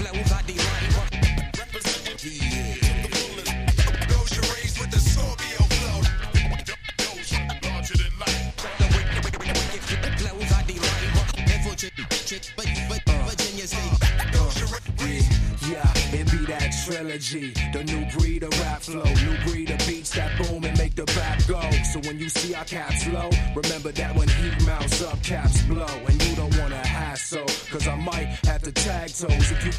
flows I delight. Those you raised with the Scorpio flow. Those larger than life. Flows I delight. Virginia State. Yeah, it be that trilogy. The new breed of rap flow. New breed of beats that boom and make the rap go. So when you see our caps low, remember that when heat mounts up, caps blow. And you don't wanna hassle, cause I might have to tag toes if you